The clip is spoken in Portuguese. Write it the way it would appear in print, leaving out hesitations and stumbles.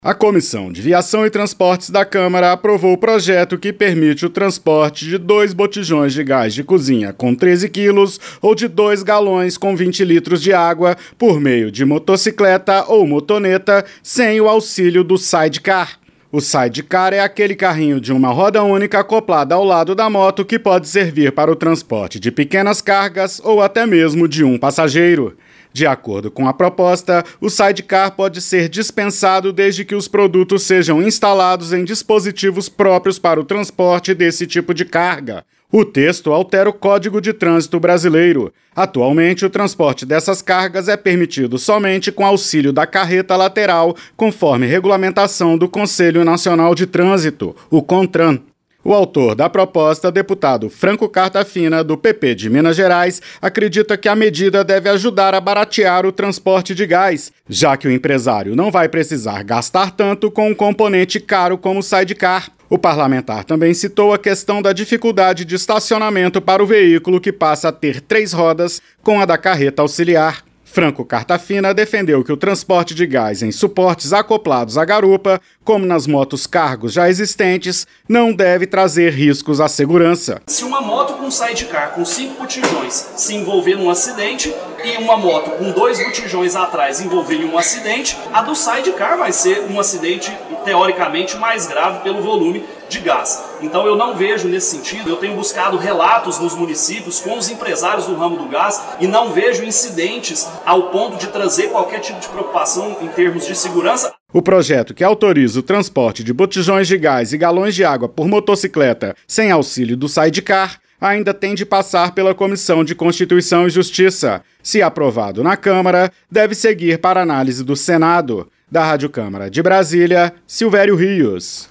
A Comissão de Viação e Transportes da Câmara aprovou o projeto que permite o transporte de 2 botijões de gás de cozinha com 13 quilos ou de 2 galões com 20 litros de água por meio de motocicleta ou motoneta sem o auxílio do sidecar. O sidecar é aquele carrinho de uma roda única acoplada ao lado da moto que pode servir para o transporte de pequenas cargas ou até mesmo de um passageiro. De acordo com a proposta, o sidecar pode ser dispensado desde que os produtos sejam instalados em dispositivos próprios para o transporte desse tipo de carga. O texto altera o Código de Trânsito brasileiro. Atualmente, o transporte dessas cargas é permitido somente com auxílio da carreta lateral, conforme regulamentação do Conselho Nacional de Trânsito, o CONTRAN. O autor da proposta, deputado Franco Cartafina, do PP de Minas Gerais, acredita que a medida deve ajudar a baratear o transporte de gás, já que o empresário não vai precisar gastar tanto com um componente caro como o sidecar. O parlamentar também citou a questão da dificuldade de estacionamento para o veículo que passa a ter 3 rodas com a da carreta auxiliar. Franco Cartafina defendeu que o transporte de gás em suportes acoplados à garupa, como nas motos cargos já existentes, não deve trazer riscos à segurança. Se uma moto com sidecar com 5 botijões se envolver num acidente e uma moto com 2 botijões atrás envolver em um acidente, a do sidecar vai ser um acidente teoricamente mais grave pelo volume de gás. Então eu não vejo nesse sentido, eu tenho buscado relatos nos municípios com os empresários do ramo do gás e não vejo incidentes ao ponto de trazer qualquer tipo de preocupação em termos de segurança. O projeto que autoriza o transporte de botijões de gás e galões de água por motocicleta sem auxílio do sidecar ainda tem de passar pela Comissão de Constituição e Justiça. Se aprovado na Câmara, deve seguir para análise do Senado. Da Rádio Câmara de Brasília, Silvério Rios.